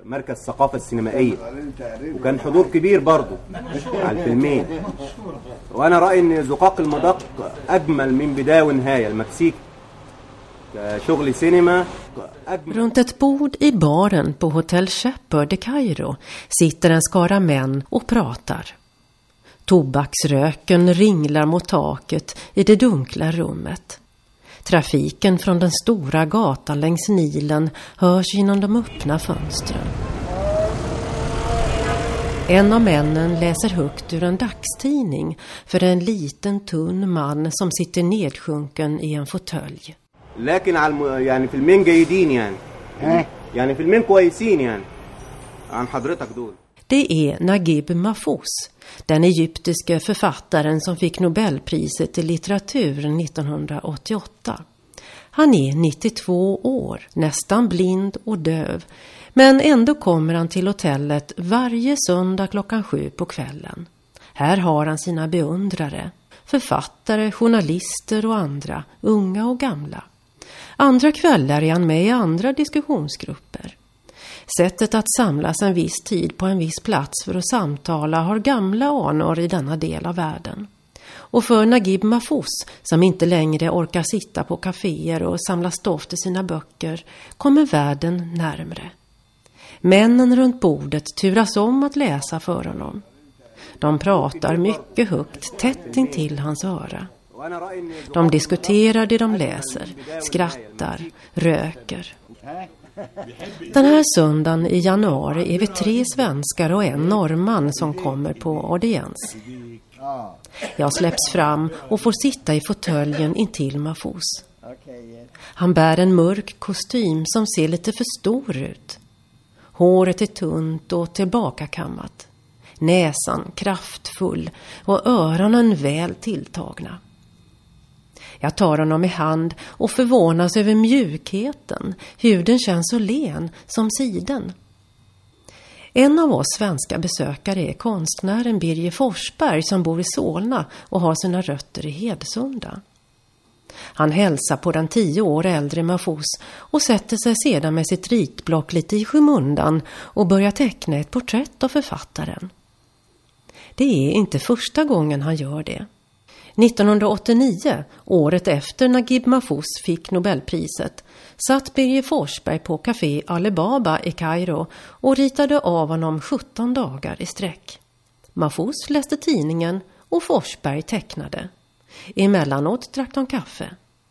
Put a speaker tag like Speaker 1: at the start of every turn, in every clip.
Speaker 1: مركز الثقافة السينمائية وكان حضور كبير برضو على الفيلمين. وأنا رأيي إن زقاق المدق أجمل من بداية ونهاية المكسيك شغل سينما.
Speaker 2: Runt ett bord i baren på Hotel Shepherd i Kairo sitter en skara män och pratar. Tobaksröken ringlar mot taket i det dunkla rummet. Trafiken från den stora gatan längs Nilen hörs genom de öppna fönstren. En av männen läser högt ur en dagstidning för en liten tunn man som sitter nedsjunken i en fåtölj.
Speaker 1: لكن يعني فيلمين جيدين يعني فيلمين كويسين يعني عن حضرتك دول.
Speaker 2: Det är Naguib Mahfouz, den egyptiske författaren som fick Nobelpriset i litteratur 1988. Han är 92 år, nästan blind och döv, men ändå kommer han till hotellet varje söndag 7:00 på kvällen. Här har han sina beundrare, författare, journalister och andra, unga och gamla. Andra kvällar är han med i andra diskussionsgrupper. Sättet att samlas en viss tid på en viss plats för att samtala har gamla anor i denna del av världen. Och för Naguib Mahfouz, som inte längre orkar sitta på kaféer och samla stoff till sina böcker, kommer världen närmre. Männen runt bordet turas om att läsa för honom. De pratar mycket högt, tätt intill hans öra. De diskuterar det de läser, skrattar, röker. Den här söndagen i januari är vi 3 svenskar och en norrman som kommer på audiens. Jag släpps fram och får sitta i fåtöljen intill Mahfouz. Han bär en mörk kostym som ser lite för stor ut. Håret är tunt och tillbakakammat. Näsan kraftfull och öronen väl tilltagna. Jag tar honom i hand och förvånas över mjukheten. Huden känns så len som siden. En av oss svenska besökare är konstnären Birger Forsberg som bor i Solna och har sina rötter i Hedsunda. Han hälsar på den 10 år äldre Mahfouz och sätter sig sedan med sitt ritblock lite i skymundan och börjar teckna ett porträtt av författaren. Det är inte första gången han gör det. 1989, året efter Naguib Mahfouz fick Nobelpriset, satt Birger Forsberg på café Alibaba i Kairo och ritade av honom 17 dagar i sträck. Mahfouz läste tidningen och Forsberg tecknade. Emellanåt drack de kaffe.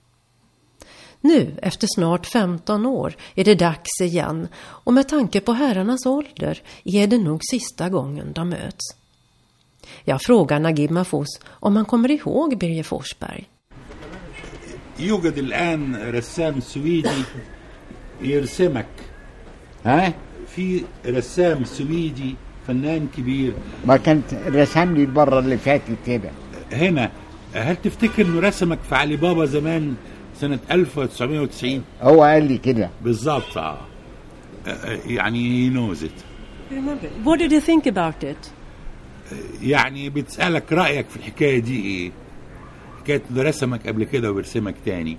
Speaker 2: Nu, efter snart 15 år, är det dags igen och med tanke på herrarnas ålder är det nog sista gången de möts. Jag frågar Naguib Mahfouz om han kommer ihåg Birger Forsberg.
Speaker 3: يوجد الآن رسام سويدي يرسمك. في رسام سويدي فنان كبير.
Speaker 4: ما كان رسم لي المرة اللي فاتت كده.
Speaker 3: هنا هل تفتكر إنه رسمك في علي بابا زمان سنة 1990؟
Speaker 4: هو قال لي كده.
Speaker 3: بالضبط. يعني he knows it.
Speaker 2: What did you think about it?
Speaker 3: يعني بتسألك رأيك في الحكاية دي ايه؟ حكاية انه رسمك قبل كده وبرسمك تاني.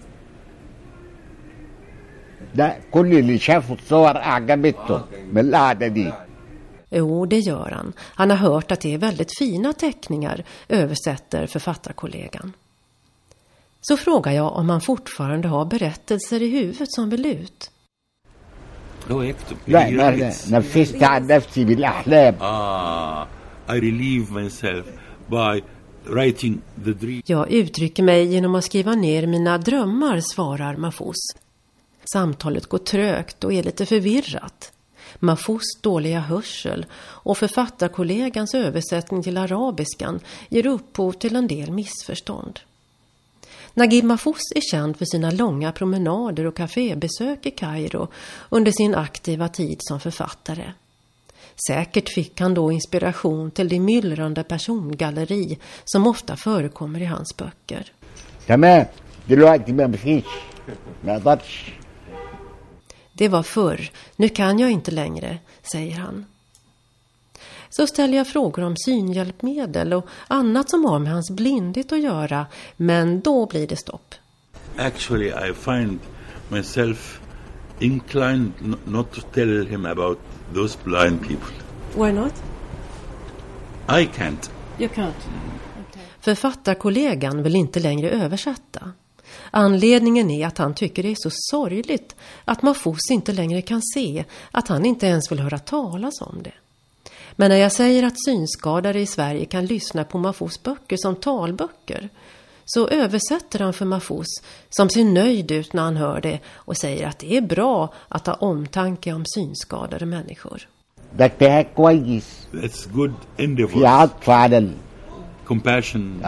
Speaker 4: ده كل اللي شافوا الصور أعجبته من القعدة دي.
Speaker 2: Jo, det gör han. Han har hört att det är väldigt fina teckningar, översätter författarkollegan. Så frågar jag om han fortfarande har berättelser i huvudet som vill ut.
Speaker 3: هو يكتب.
Speaker 4: لا نفست عن نفسي بالأحلام.
Speaker 3: I relieve myself by writing the dream.
Speaker 2: Jag uttrycker mig genom att skriva ner mina drömmar, svarar Mahfouz. Samtalet går trögt och är lite förvirrat. Mahfouz dåliga hörsel och författarkollegans översättning till arabiskan ger upphov till en del missförstånd. Naguib Mahfouz är känd för sina långa promenader och kafébesök i Kairo under sin aktiva tid som författare. Säkert fick han då inspiration till det myllrande persongalleri som ofta förekommer i hans böcker. Det var förr, nu kan jag inte längre, säger han. Så ställer jag frågor om synhjälpmedel och annat som har med hans blindhet att göra, men då blir det stopp.
Speaker 3: Actually, I find myself inclined not to tell him about those blind people.
Speaker 2: Why not?
Speaker 3: I can't.
Speaker 2: You can't. Okay. Författarkollegan vill inte längre översätta. Anledningen är att han tycker det är så sorgligt att Mahfouz inte längre kan se, att han inte ens vill höra talas om det. Men när jag säger att synskadade i Sverige kan lyssna på Mahfouz böcker som talböcker, så översätter han för Mahfouz, som ser nöjd ut när han hör det, och säger att det är bra att ha omtanke om synskadade människor.
Speaker 3: That's good endeavor. Compassion.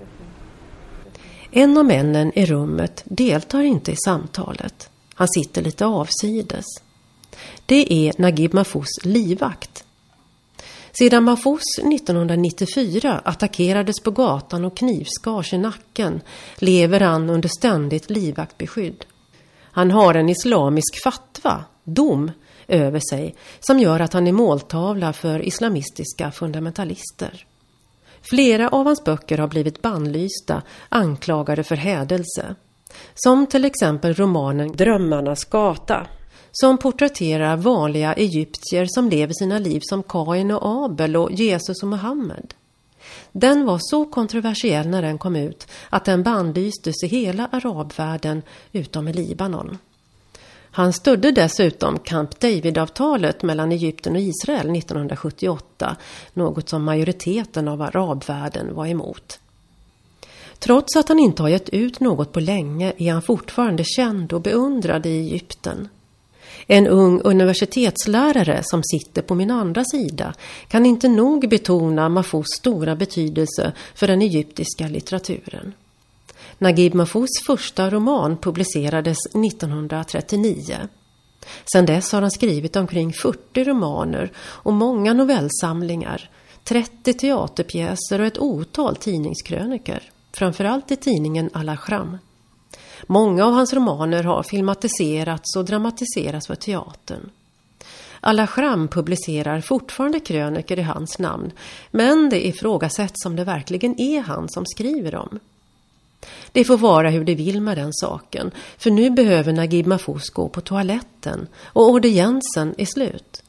Speaker 2: En av männen i rummet deltar inte i samtalet. Han sitter lite avsides. Det är Naguib Mahfouz livvakt. Sedan Mahfouz 1994 attackerades på gatan och knivskars i nacken lever han under ständigt livvaktbeskydd. Han har en islamisk fatwa, dom, över sig som gör att han är måltavla för islamistiska fundamentalister. Flera av hans böcker har blivit bannlysta, anklagade för hädelse. Som till exempel romanen Drömmarnas gata, som porträtterar vanliga egyptier som lever sina liv som Kain och Abel och Jesus och Muhammed. Den var så kontroversiell när den kom ut att den bannlystes i hela arabvärlden utom i Libanon. Han stödde dessutom Camp David-avtalet mellan Egypten och Israel 1978, något som majoriteten av arabvärlden var emot. Trots att han inte har gett ut något på länge är han fortfarande känd och beundrad i Egypten. En ung universitetslärare som sitter på min andra sida kan inte nog betona Mahfouz stora betydelse för den egyptiska litteraturen. Naguib Mahfouz första roman publicerades 1939. Sedan dess har han skrivit omkring 40 romaner och många novellsamlingar, 30 teaterpjäser och ett otal tidningskröniker, framförallt i tidningen Al-Ahram. Många av hans romaner har filmatiserats och dramatiserats för teatern. Al-Ahram publicerar fortfarande kröniker i hans namn, men det ifrågasätts om det verkligen är han som skriver dem. Det får vara hur det vill med den saken, för nu behöver Naguib Mahfouz gå på toaletten och audiensen är slut.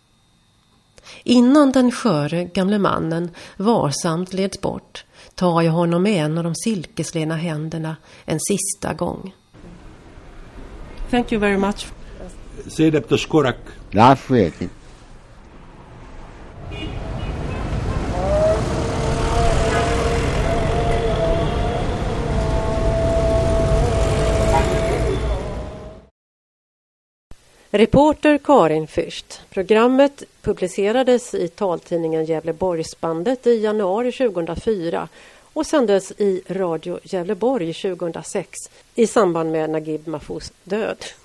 Speaker 2: Innan den sköre gamle mannen varsamt leds bort tar jag honom med en av de silkeslena händerna en sista gång. Thank you very much.
Speaker 3: سيدة بتشكرك.
Speaker 4: العفو يا سيدي.
Speaker 2: Reporter Karin Fürst. Programmet publicerades i taltidningen Gävleborgsbandet i januari 2004 och sändes i Radio Gävleborg 2006 i samband med Naguib Mahfouz död.